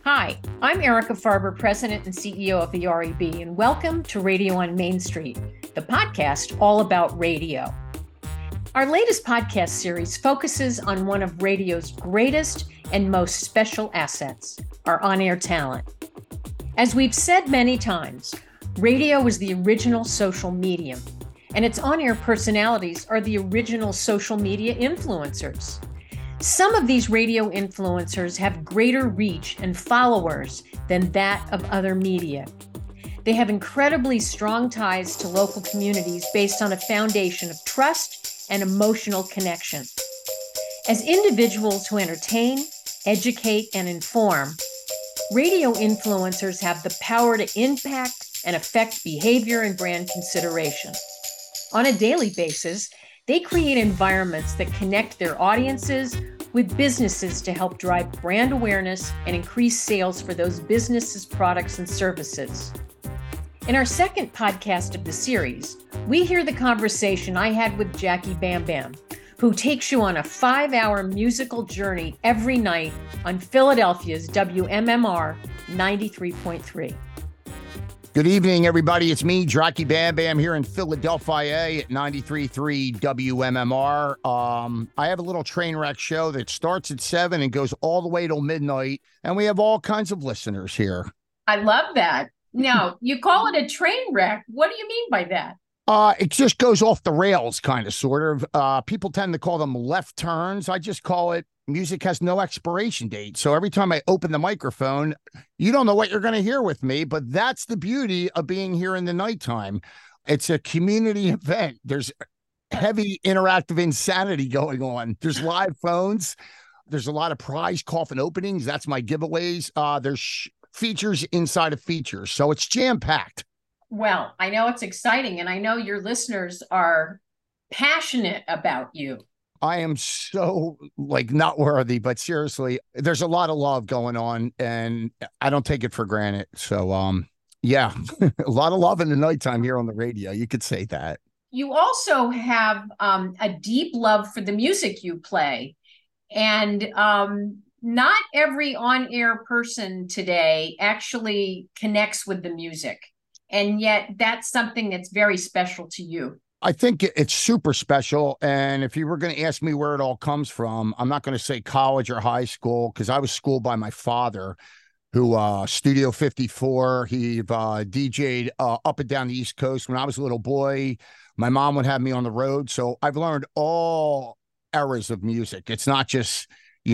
Hi, I'm Erica Farber, President and CEO of the REB, and welcome to Radio on Main Street, the podcast all about radio. Our latest podcast series focuses on one of radio's greatest and most special assets, our on-air talent. As we've said many times, radio was the original social medium, and its on-air personalities are the original social media influencers. Some of these radio influencers have greater reach and followers than that of other media. They have incredibly strong ties to local communities based on a foundation of trust and emotional connection. As individuals who entertain, educate, and inform, radio influencers have the power to impact and affect behavior and brand consideration. On a daily basis, they create environments that connect their audiences with businesses to help drive brand awareness and increase sales for those businesses' products and services. In our second podcast of the series, we hear the conversation I had with Jackie Bam Bam, who takes you on a 5-hour musical journey every night on Philadelphia's WMMR 93.3. Good evening, everybody. It's me, Jackie Bam Bam, here in Philadelphia at 93.3 WMMR. I have a little train wreck show that starts at 7 and goes all the way till midnight, and we have all kinds of listeners here. I love that. Now, you call it a train wreck. What do you mean by that? It just goes off the rails, kind of, sort of. People tend to call them left turns. I just call it music has no expiration date. So every time I open the microphone, you don't know what you're going to hear with me, but that's the beauty of being here in the nighttime. It's a community event. There's heavy interactive insanity going on. There's live phones. There's a lot of prize coffin openings. That's my giveaways. There's features inside of features. So it's jam-packed. Well, I know it's exciting, and I know your listeners are passionate about you. I am so not worthy, but seriously, there's a lot of love going on, and I don't take it for granted. So, yeah, a lot of love in the nighttime here on the radio. You could say that. You also have a deep love for the music you play, and not every on-air person today actually connects with the music. And yet that's something that's very special to you. I think it's super special. And if you were going to ask me where it all comes from, I'm not going to say college or high school, because I was schooled by my father, who Studio 54. He DJ'd up and down the East Coast when I was a little boy. My mom would have me on the road. So I've learned all eras of music. It's not just,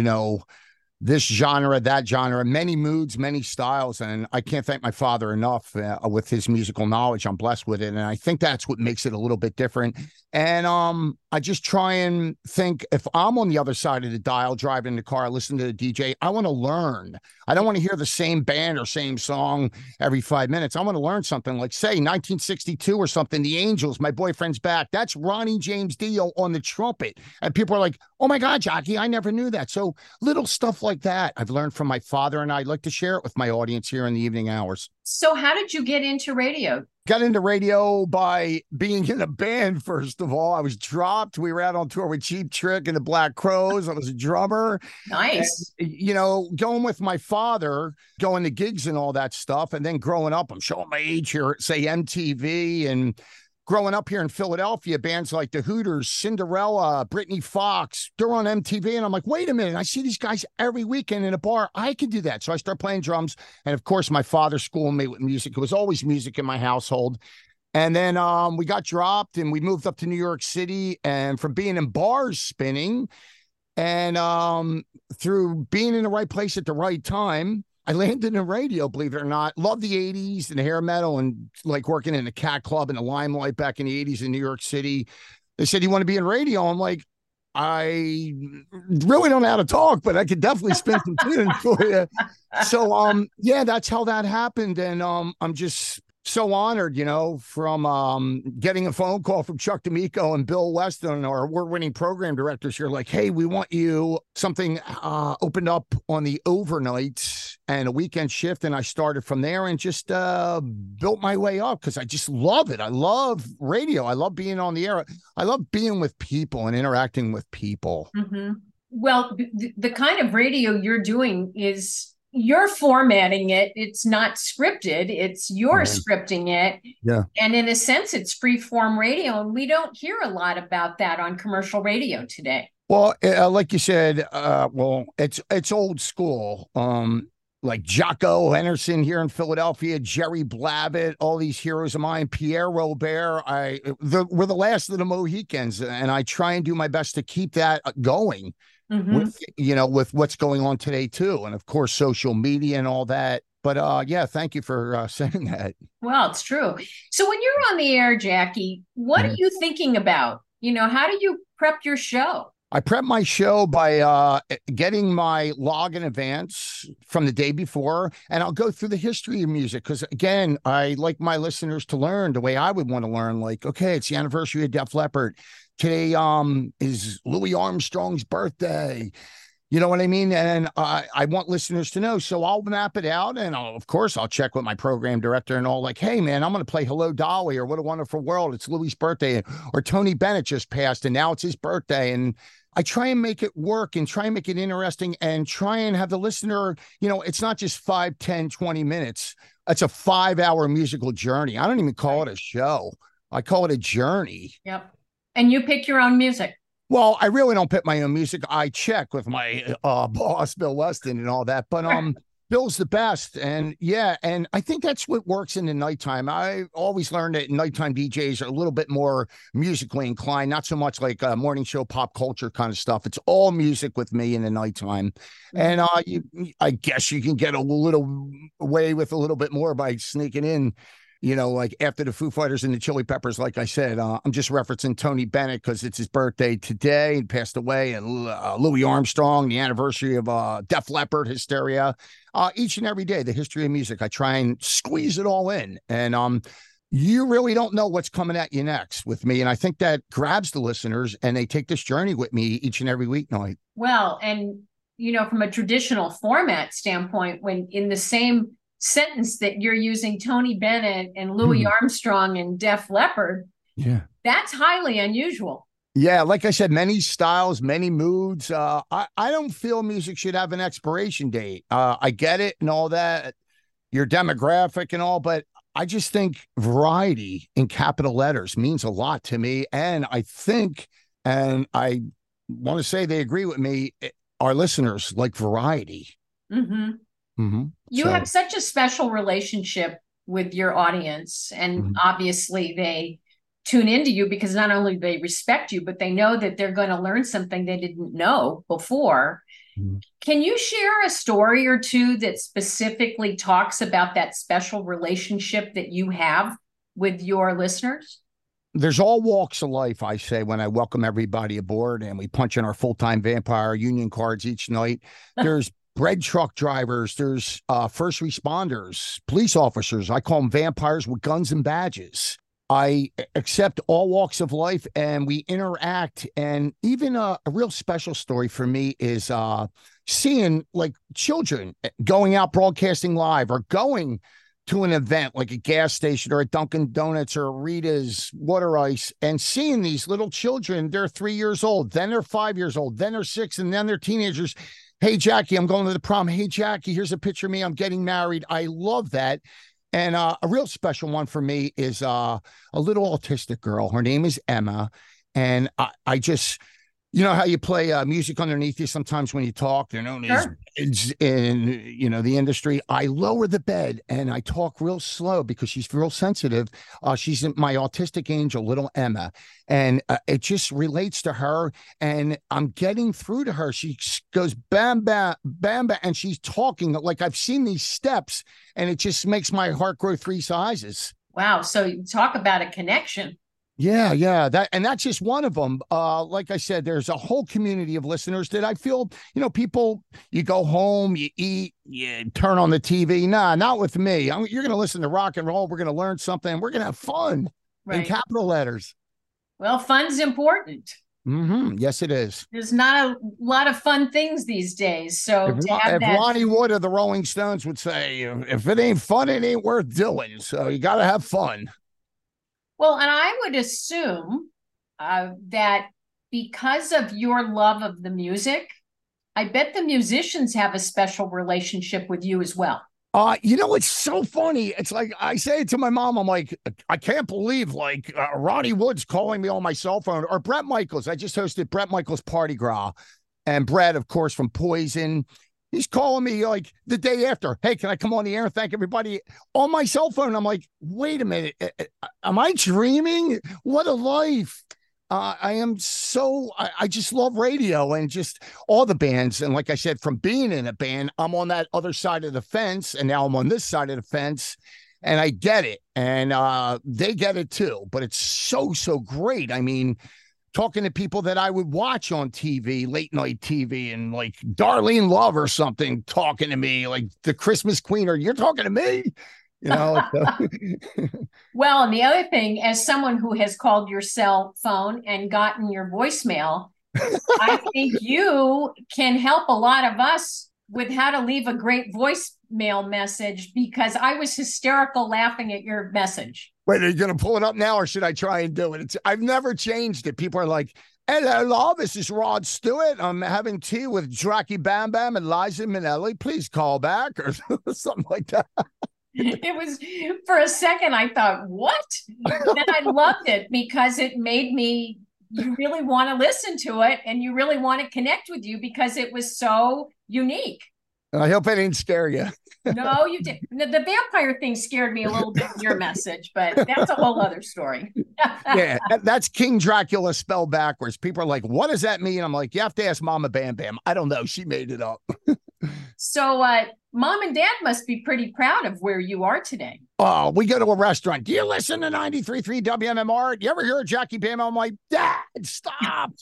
this genre, that genre, many moods, many styles. And I can't thank my father enough with his musical knowledge. I'm blessed with it. And I think that's what makes it a little bit different. And I just try and think, if I'm on the other side of the dial, driving the car, listening to the DJ, I want to learn. I don't want to hear the same band or same song every 5 minutes. I want to learn something, like, say, 1962 or something, The Angels, My Boyfriend's Back. That's Ronnie James Dio on the trumpet. And people are like, oh my God, Jackie, I never knew that. So little stuff like that I've learned from my father, and I'd like to share it with my audience here in the evening hours. So how did you get into radio? Got into radio by being in a band, first of all. I was dropped. We were out on tour with Cheap Trick and the Black Crowes. I was a drummer. Nice. And, going with my father, going to gigs and all that stuff. And then growing up, I'm showing my age here, say MTV, and growing up here in Philadelphia, bands like the Hooters, Cinderella, Britney Fox, they're on MTV. And I'm like, wait a minute, I see these guys every weekend in a bar. I can do that. So I start playing drums. And of course, my father schooled me with music. It was always music in my household. And then we got dropped and we moved up to New York City. And from being in bars spinning and through being in the right place at the right time, I landed in radio, believe it or not. Love the 80s and the hair metal, and working in a Cat Club in the Limelight back in the 80s in New York City. They said, you want to be in radio? I'm like, I really don't know how to talk, but I could definitely spin some tunes for you. So, yeah, that's how that happened. And I'm just so honored, from getting a phone call from Chuck D'Amico and Bill Weston, our award-winning program directors here, like, hey, we want you. Something opened up on the overnight and a weekend shift, and I started from there and just built my way up because I just love it. I love radio. I love being on the air. I love being with people and interacting with people. Mm-hmm. Well, the kind of radio you're doing is you're formatting it. It's not scripted. It's you're Yeah. scripting it. Yeah. And in a sense, it's free form radio. And we don't hear a lot about that on commercial radio today. Well, like you said, well, it's old school. Like Jocko Henderson here in Philadelphia, Jerry Blavat, all these heroes of mine, Pierre Robert. We're the last of the Mohicans, and I try and do my best to keep that going Mm-hmm. with what's going on today too, and of course social media and all that. But yeah, thank you for saying that. Well, it's true. So when you're on the air, Jackie, what are Mhm. you thinking about? How do you prep your show? I prep my show by getting my log in advance from the day before, and I'll go through the history of music because, again, I like my listeners to learn the way I would want to learn. Like, okay, it's the anniversary of Def Leppard. Today is Louis Armstrong's birthday. You know what I mean? And I want listeners to know. So I'll map it out. And of course, I'll check with my program director and all like, hey, man, I'm going to play Hello, Dolly or What a Wonderful World. It's Louis' birthday. Or Tony Bennett just passed and now it's his birthday. And I try and make it work and try and make it interesting and try and have the listener, it's not just 5, 10, 20 minutes. It's a 5-hour musical journey. I don't even call it a show. I call it a journey. Yep. And you pick your own music. Well, I really don't pick my own music. I check with my boss, Bill Weston, and all that. But Bill's the best. And yeah, and I think that's what works in the nighttime. I always learned that nighttime DJs are a little bit more musically inclined, not so much like morning show pop culture kind of stuff. It's all music with me in the nighttime. And I guess you can get a little away with a little bit more by sneaking in. Like after the Foo Fighters and the Chili Peppers, like I said, I'm just referencing Tony Bennett because it's his birthday today. He passed away, and Louis Armstrong, the anniversary of Def Leppard, Hysteria. Each and every day, the history of music, I try and squeeze it all in. And you really don't know what's coming at you next with me. And I think that grabs the listeners, and they take this journey with me each and every weeknight. Well, and, from a traditional format standpoint, when in the same sentence that you're using Tony Bennett and Louis Armstrong and Def Leppard, yeah, that's highly unusual. Yeah, like I said, many styles, many moods. I don't feel music should have an expiration date. I get it and all that, your demographic and all, but I just think variety in capital letters means a lot to me. And I think, and I want to say they agree with me, our listeners like variety. Mm-hmm. Mm-hmm. You have such a special relationship with your audience, and obviously they tune into you because not only do they respect you, but they know that they're going to learn something they didn't know before. Can you share a story or two that specifically talks about that special relationship that you have with your listeners? There's all walks of life, I say, when I welcome everybody aboard and we punch in our full-time vampire union cards each night. There's bread truck drivers, there's first responders, police officers. I call them vampires with guns and badges. I accept all walks of life and we interact. And even a real special story for me is seeing like children going out broadcasting live or going to an event like a gas station or a Dunkin' Donuts or Rita's Water Ice and seeing these little children. They're 3 years old, then they're 5 years old, then they're 6, and then they're teenagers. Hey, Jackie, I'm going to the prom. Hey, Jackie, here's a picture of me. I'm getting married. I love that. And a real special one for me is a little autistic girl. Her name is Emma. And I just, how you play music underneath you sometimes when you talk, they're known as beds in, the industry. I lower the bed and I talk real slow because she's real sensitive. She's my autistic angel, little Emma. And it just relates to her. And I'm getting through to her. She goes, bam, bam, bam, bam. And she's talking like I've seen these steps and it just makes my heart grow 3 sizes. Wow. So you talk about a connection. Yeah. That's just one of them. Like I said, there's a whole community of listeners that I feel, people, you go home, you eat, you turn on the TV. Nah, not with me. You're going to listen to rock and roll. We're going to learn something. We're going to have fun in capital letters. Well, fun's important. Yes, it is. There's not a lot of fun things these days. So if Lonnie Wood of the Rolling Stones would say, if it ain't fun, it ain't worth doing. So you got to have fun. Well, and I would assume that because of your love of the music, I bet the musicians have a special relationship with you as well. It's so funny. It's like I say it to my mom. I'm like, I can't believe Ronnie Wood's calling me on my cell phone, or Bret Michaels. I just hosted Bret Michaels Party Gras, and Bret, of course, from Poison. He's calling me like the day after. Hey, can I come on the air and thank everybody on my cell phone? I'm like, wait a minute. Am I dreaming? What a life. I just love radio and just all the bands. And like I said, from being in a band, I'm on that other side of the fence, and now I'm on this side of the fence, and I get it. And they get it too. But it's so, so great. I mean, talking to people that I would watch on TV, late night TV, and like Darlene Love or something talking to me, like the Christmas Queen, or you're talking to me. Well, and the other thing, as someone who has called your cell phone and gotten your voicemail, I think you can help a lot of us with how to leave a great voicemail message, because I was hysterical laughing at your message. Wait, are you going to pull it up now, or should I try and do it? I've never changed it. People are like, hello, this is Rod Stewart. I'm having tea with Dracky Bam Bam and Liza Minnelli. Please call back, or something like that. It was, for a second, I thought, what? Then I loved it because it made me, you really want to listen to it, and you really want to connect with you because it was so unique. I hope I didn't scare you. No, you did. The vampire thing scared me a little bit in your message, but that's a whole other story. Yeah, that's King Dracula spelled backwards. People are like, what does that mean? I'm like, you have to ask Mama Bam Bam. I don't know. She made it up. So Mom and Dad must be pretty proud of where you are today. Oh, we go to a restaurant. Do you listen to 93.3 WMMR? Do you ever hear Jackie Bam? I'm like, Dad, stop.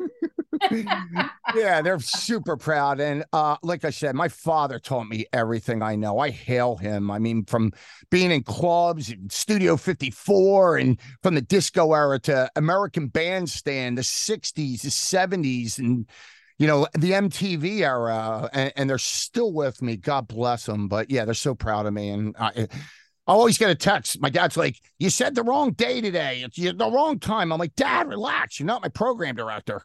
Yeah, they're super proud. And like I said, my father taught me everything I know. I hail him. I mean, from being in clubs, Studio 54, and from the disco era to American Bandstand, the 60s, the 70s, and the MTV era, and they're still with me. God bless them. But yeah, they're so proud of me. And I always get a text. My dad's like, you said the wrong day today. It's the wrong time. I'm like, Dad, relax. You're not my program director.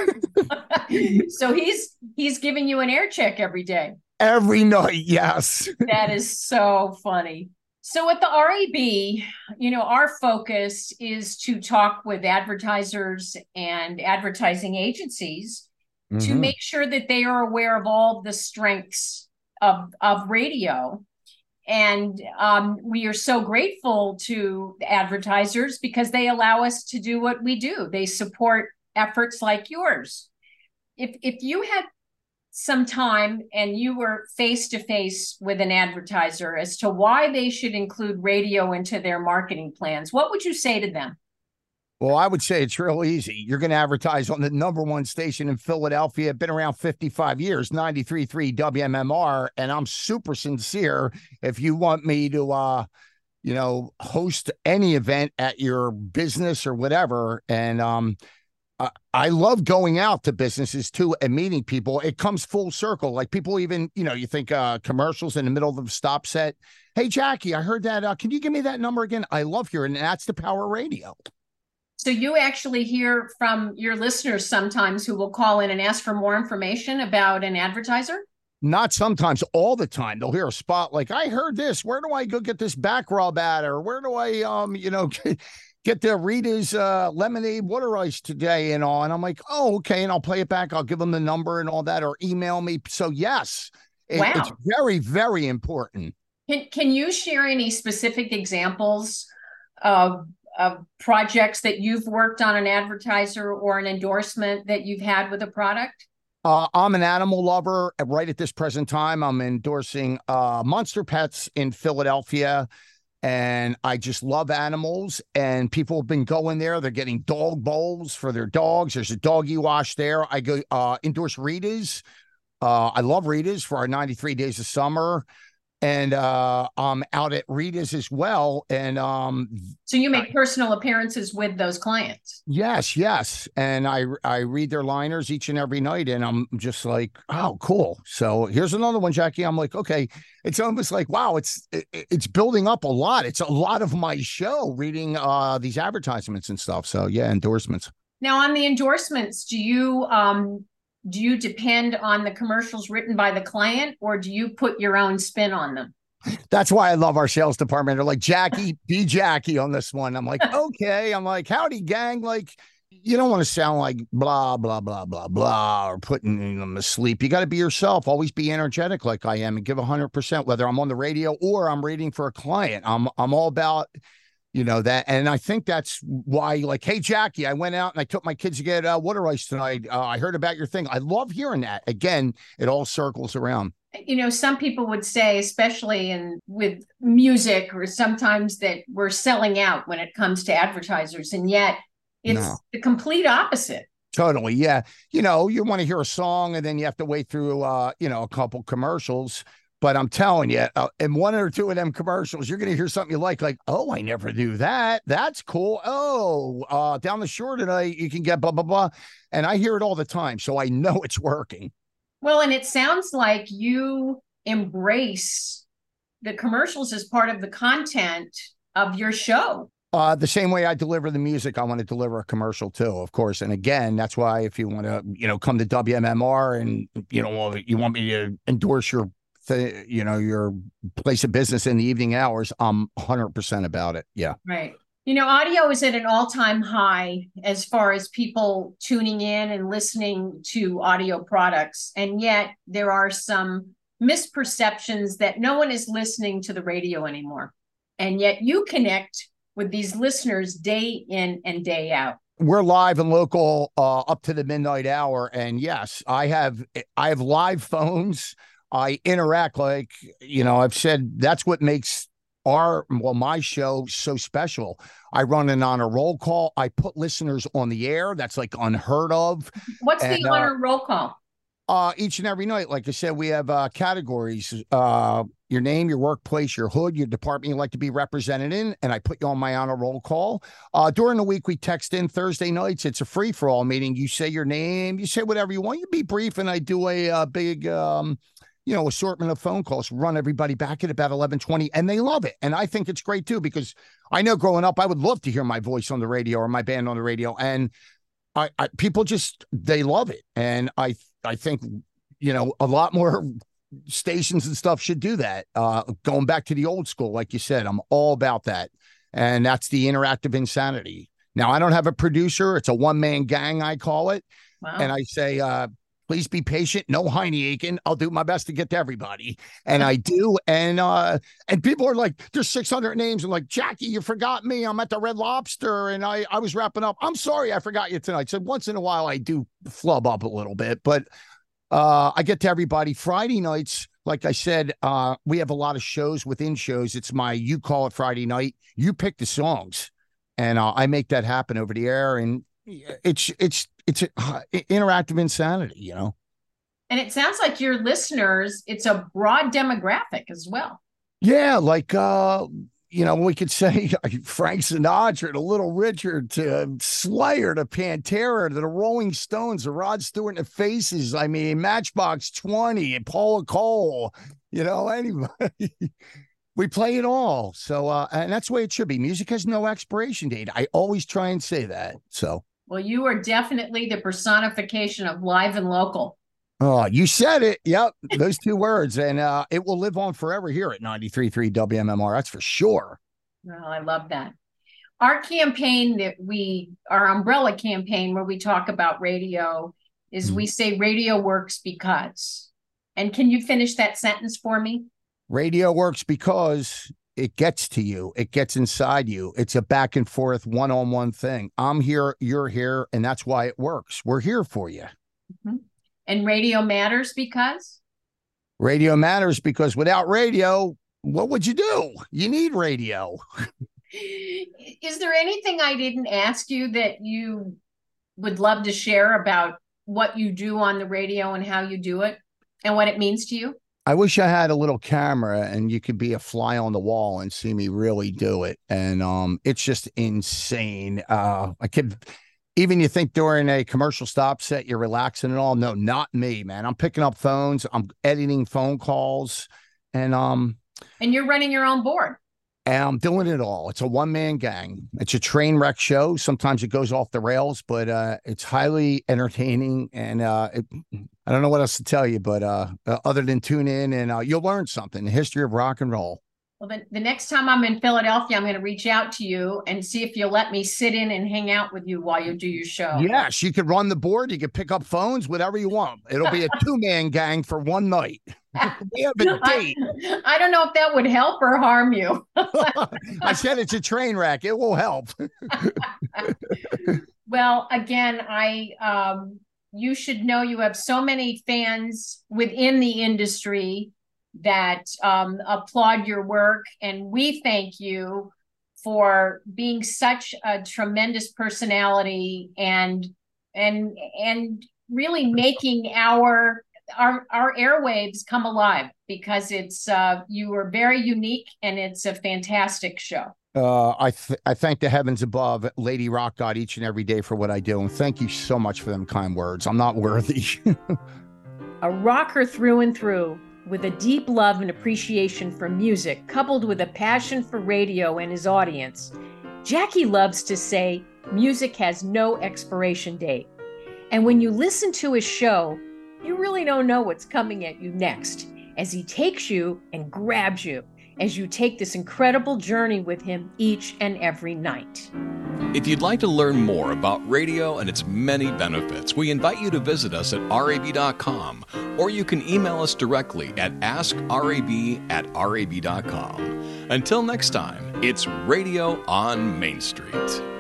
So he's giving you an air check every day. Every night, yes. That is so funny. So at the RAB, our focus is to talk with advertisers and advertising agencies to make sure that they are aware of all the strengths of radio. And we are so grateful to advertisers because they allow us to do what we do. They support efforts like yours. If you had some time and you were face to face with an advertiser as to why they should include radio into their marketing plans, what would you say to them? Well, I would say it's real easy. You're going to advertise on the #1 station in Philadelphia. Been around 55 years, 93.3 WMMR. And I'm super sincere. If you want me to, host any event at your business or whatever. And I love going out to businesses too and meeting people. It comes full circle. Like people even, you think commercials in the middle of the stop set. Hey, Jackie, I heard that. Can you give me that number again? I love hearing, and that's the power of radio. So you actually hear from your listeners sometimes who will call in and ask for more information about an advertiser? Not sometimes, all the time. They'll hear a spot like, I heard this. Where do I go get this back rub at? Or where do I, get the Rita's lemonade water ice today and all? And I'm like, oh, okay. And I'll play it back. I'll give them the number and all that, or email me. So yes, it's very, very important. Can you share any specific examples of projects that you've worked on an advertiser or an endorsement that you've had with a product? I'm an animal lover. Right at this present time, I'm endorsing Monster Pets in Philadelphia, and I just love animals. And people have been going there. They're getting dog bowls for their dogs. There's a doggy wash there. I go endorse Rita's. I love Rita's for our 93 Days of Summer. And I'm out at Rita's as well. And so you make personal appearances with those clients? Yes. And I read their liners each and every night, and I'm just like, oh, cool. So here's another one, Jackie. I'm like, okay. It's almost like, wow, it's building up a lot. It's a lot of my show reading these advertisements and stuff. So yeah, endorsements. Now on the endorsements, do you do you depend on the commercials written by the client, or do you put your own spin on them? That's why I love our sales department. They're like, Jackie, be Jackie on this one. I'm like, okay. I'm like, howdy, gang. Like, you don't want to sound like blah, blah, blah, blah, blah, or putting them to sleep. You got to be yourself. Always be energetic like I am and give 100%, whether I'm on the radio or I'm reading for a client. I'm all about, that. And I think that's why, like, hey, Jackie, I went out and I took my kids to get water ice tonight. I heard about your thing. I love hearing that. Again, it all circles around. Some people would say, especially with music, or sometimes that we're selling out when it comes to advertisers. And yet it's the complete opposite. Totally. Yeah. You want to hear a song and then you have to wait through, a couple commercials. But I'm telling you, in one or two of them commercials, you're going to hear something you like, oh, I never knew that. That's cool. Oh, down the shore tonight, you can get blah, blah, blah. And I hear it all the time. So I know it's working. Well, and it sounds like you embrace the commercials as part of the content of your show. The same way I deliver the music, I want to deliver a commercial too, of course. And again, that's why if you want to, come to WMMR and, you want me to endorse your place of business in the evening hours, I'm 100% about it. Yeah. Right. Audio is at an all-time high as far as people tuning in and listening to audio products. And yet there are some misperceptions that no one is listening to the radio anymore. And yet you connect with these listeners day in and day out. We're live and local up to the midnight hour. And yes, I have live phones. I interact I've said that's what makes my show so special. I run it on a roll call. I put listeners on the air. That's like unheard of. What's the honor roll call? Each and every night. Like I said, we have categories, your name, your workplace, your hood, your department you'd like to be represented in. And I put you on my honor roll call. During the week, we text in Thursday nights. It's a free for all meeting. You say your name, you say whatever you want. You be brief. And I do a big, assortment of phone calls, run everybody back at about 11:20, and they love it. And I think it's great too, because I know growing up, I would love to hear my voice on the radio or my band on the radio. And people they love it. And I think, a lot more stations and stuff should do that. Going back to the old school, like you said, I'm all about that. And that's the interactive insanity. Now, I don't have a producer. It's a one-man gang, I call it. Wow. And I say, please be patient. No hiney aching. I'll do my best to get to everybody. And I do. And people are like, there's 600 names. And like, Jackie, you forgot me. I'm at the Red Lobster. And I was wrapping up. I'm sorry I forgot you tonight. So once in a while, I do flub up a little bit. But I get to everybody. Friday nights, like I said, we have a lot of shows within shows. It's you call it Friday night. You pick the songs. And I make that happen over the air. And it's interactive insanity, And it sounds like your listeners, it's a broad demographic as well. Yeah, we could say Frank Sinatra to Little Richard to Slayer to Pantera to the Rolling Stones to Rod Stewart and the Faces. I mean, Matchbox 20 and Paula Cole, anybody. We play it all. So, and that's the way it should be. Music has no expiration date. I always try and say that. So. Well, you are definitely the personification of live and local. Oh, you said it. Yep. Those two words. And it will live on forever here at 93.3 WMMR. That's for sure. Well, I love that. Our campaign our umbrella campaign where we talk about radio is we say radio works because. And can you finish that sentence for me? Radio works because it gets to you. It gets inside you. It's a back and forth one-on-one thing. I'm here, you're here, and that's why it works. We're here for you. Mm-hmm. And radio matters because? Radio matters because without radio, what would you do? You need radio. Is there anything I didn't ask you that you would love to share about what you do on the radio and how you do it and what it means to you? I wish I had a little camera and you could be a fly on the wall and see me really do it. And it's just insane. Even you think during a commercial stop set, you're relaxing and all. No, not me, man. I'm picking up phones. I'm editing phone calls. And you're running your own board. And I'm doing it all. It's a one-man gang. It's a train wreck show. Sometimes it goes off the rails, but it's highly entertaining. And I don't know what else to tell you, but other than tune in and you'll learn something, the history of rock and roll. Well, the next time I'm in Philadelphia, I'm going to reach out to you and see if you'll let me sit in and hang out with you while you do your show. Yes, you could run the board. You could pick up phones, whatever you want. It'll be a two-man gang for one night. We have a date. I don't know if that would help or harm you. I said it's a train wreck. It will help. Well, again, you should know you have so many fans within the industry that applaud your work, and we thank you for being such a tremendous personality and really making our airwaves come alive, because it's you are very unique and it's a fantastic show. I thank the heavens above, Lady Rock God, each and every day for what I do, and thank you so much for them kind words. I'm not worthy. A rocker through and through, with a deep love and appreciation for music, coupled with a passion for radio and his audience, Jackie loves to say music has no expiration date. And when you listen to his show, you really don't know what's coming at you next, as he takes you and grabs you as you take this incredible journey with him each and every night. If you'd like to learn more about radio and its many benefits, we invite you to visit us at rab.com, or you can email us directly at askrab@rab.com. Until next time, it's Radio on Main Street.